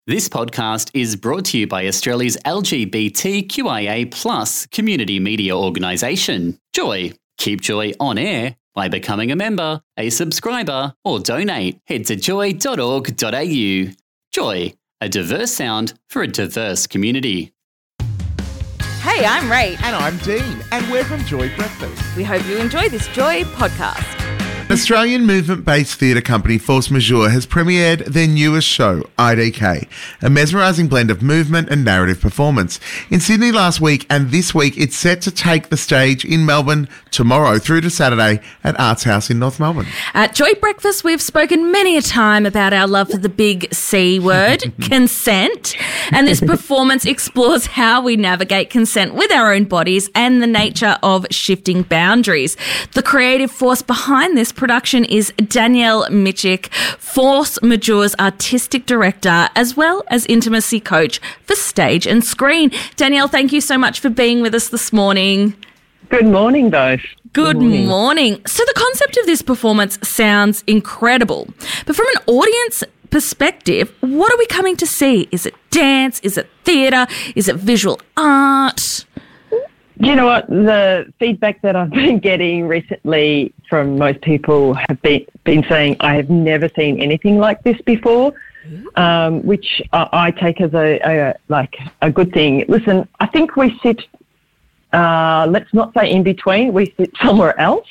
This podcast is brought to you by Australia's LGBTQIA+ community media organisation, Joy. Keep Joy on air by becoming a member, a subscriber, or donate. Head to joy.org.au. Joy, a diverse sound for a diverse community. Hey, I'm Rach. And I'm Dean, and we're from Joy Breakfast. We hope you enjoy this Joy podcast. Australian movement-based theatre company Force Majeure has premiered their newest show, IDK, a mesmerising blend of movement and narrative performance. In Sydney last week and this week, it's set to take the stage in Melbourne tomorrow through to Saturday at Arts House in North Melbourne. At Joy Breakfast, we've spoken many a time about our love for the big C word, consent, and this performance explores how we navigate consent with our own bodies and the nature of shifting boundaries. The creative force behind this production is Danielle Michik, Force Majeure's artistic director, as well as intimacy coach for stage and screen. Danielle, thank you so much for being with us this morning. Good morning, both. Good morning. So the concept of this performance sounds incredible, but from an audience perspective, what are we coming to see? Is it dance? Is it theatre? Is it visual art? You know what? The feedback that I've been getting recently from most people have been saying, I have never seen anything like this before, which I take as a good thing. Listen, I think we sit, let's not say in between, we sit somewhere else.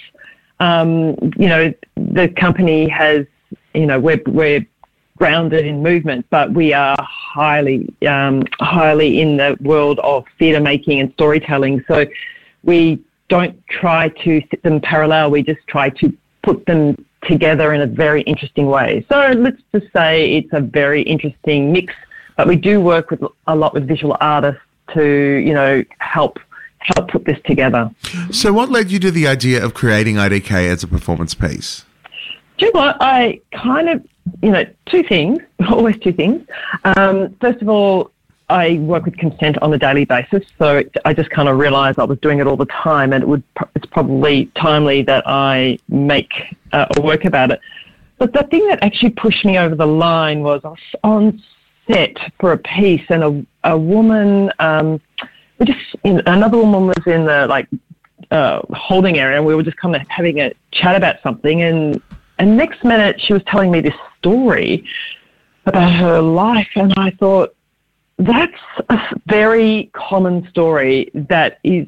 The company has, we're grounded in movement, but we are highly in the world of theatre making and storytelling. So we don't try to sit them parallel. We just try to put them together in a very interesting way. So let's just say it's a very interesting mix, but we do work with a lot with visual artists to, help put this together. So what led you to the idea of creating IDK as a performance piece? Do you know what? I kind of, two things, always two things. First of all, I work with consent on a daily basis, so I just kind of realised I was doing it all the time, and it's probably timely that I make a work about it. But the thing that actually pushed me over the line was I was on set for a piece, and a woman, another woman was in the holding area, and we were just kind of having a chat about something, and next minute she was telling me this story about her life, and I thought, that's a very common story that is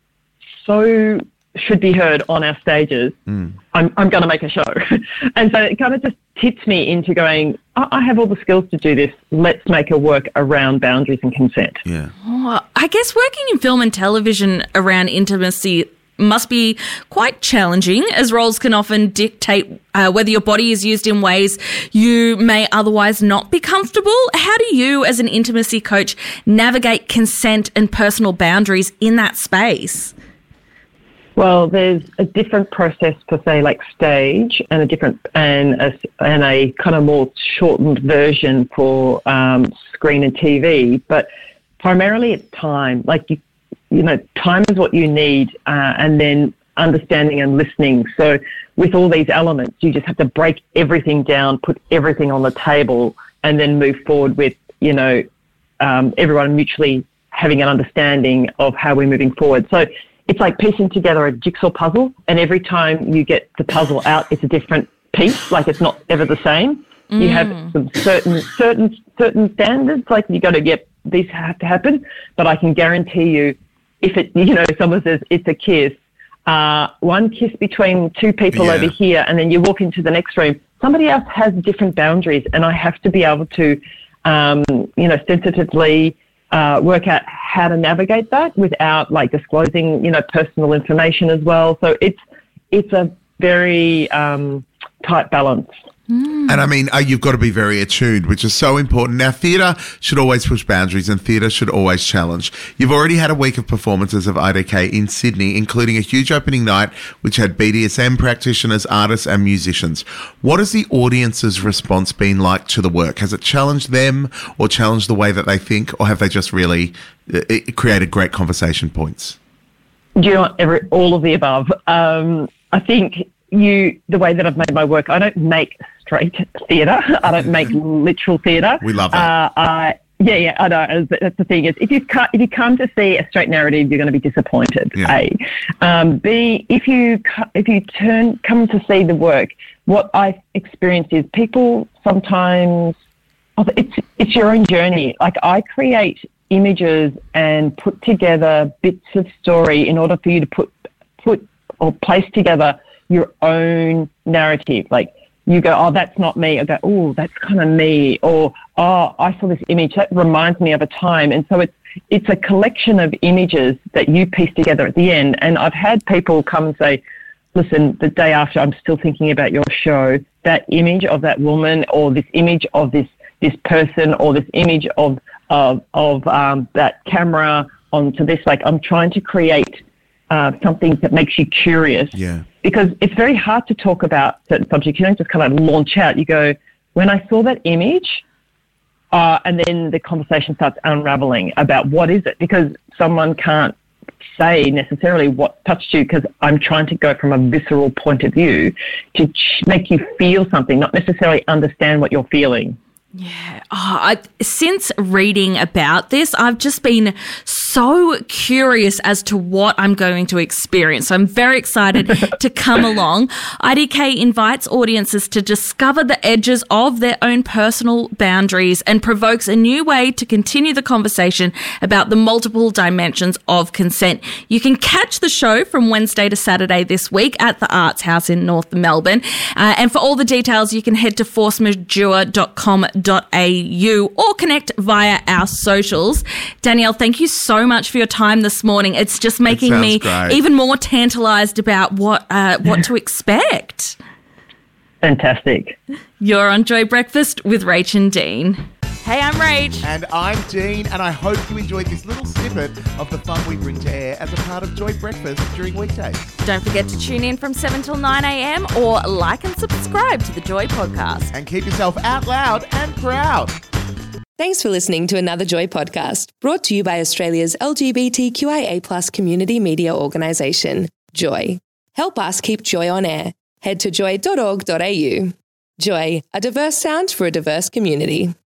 should be heard on our stages. I'm going to make a show. And so it kind of just tipped me into going, I have all the skills to do this. Let's make it work around boundaries and consent. Yeah. Oh, I guess working in film and television around intimacy must be quite challenging, as roles can often dictate whether your body is used in ways you may otherwise not be comfortable. How do you, as an intimacy coach, navigate consent and personal boundaries in that space? Well, there's a different process for, say, like stage, and a kind of more shortened version for screen and TV. But primarily, it's time. Time is what you need, and then understanding and listening. So with all these elements, you just have to break everything down, put everything on the table, and then move forward with, everyone mutually having an understanding of how we're moving forward. So it's like piecing together a jigsaw puzzle, and every time you get the puzzle out, it's a different piece. Like, it's not ever the same. You have some certain standards, like you got to get these have to happen, but I can guarantee you, if someone says it's a kiss, one kiss between two people over here, and then you walk into the next room, somebody else has different boundaries, and I have to be able to, sensitively work out how to navigate that without disclosing, personal information as well. So it's a very tight balance. And I mean, you've got to be very attuned, which is so important. Now, theatre should always push boundaries and theatre should always challenge. You've already had a week of performances of IDK in Sydney, including a huge opening night, which had BDSM practitioners, artists and musicians. What has the audience's response been like to the work? Has it challenged them or challenged the way that they think, or have they just really created great conversation points? Do you know what? All of the above. I think the way that I've made my work, I don't make straight theatre. I don't make literal theatre. We love that. I know. That's the thing is, if you come to see a straight narrative, you're going to be disappointed. Yeah. A. B. If you come to see the work, what I experienced is people sometimes. It's your own journey. Like, I create images and put together bits of story in order for you to put or place together your own narrative. Like, you go, oh, that's not me. I go, oh, that's kind of me. Or, oh, I saw this image that reminds me of a time. And so it's a collection of images that you piece together at the end. And I've had people come and say, listen, the day after, I'm still thinking about your show. That image of that woman, or this image of this person, or this image of that camera onto this. Like, I'm trying to create something that makes you curious. Yeah. Because it's very hard to talk about certain subjects. You don't just kind of launch out. You go, when I saw that image, and then the conversation starts unraveling about what is it, because someone can't say necessarily what touched you, because I'm trying to go from a visceral point of view to make you feel something, not necessarily understand what you're feeling. Yeah. Since reading about this, I've just been so curious as to what I'm going to experience. So I'm very excited to come along. IDK invites audiences to discover the edges of their own personal boundaries and provokes a new way to continue the conversation about the multiple dimensions of consent. You can catch the show from Wednesday to Saturday this week at the Arts House in North Melbourne. And for all the details, you can head to forcemajeure.com.au or connect via our socials. Danielle, thank you so much for your time this morning. It's just making me even more tantalised about what to expect. Fantastic. You're on Joy Breakfast with Rach and Dean. Hey, I'm Rach. And I'm Dean, and I hope you enjoyed this little snippet of the fun we bring to air as a part of Joy Breakfast during weekdays. Don't forget to tune in from 7 till 9 a.m. or like and subscribe to the Joy podcast. And keep yourself out loud and proud. Thanks for listening to another Joy podcast, brought to you by Australia's LGBTQIA+ community media organisation, Joy. Help us keep Joy on air. Head to joy.org.au. Joy, a diverse sound for a diverse community.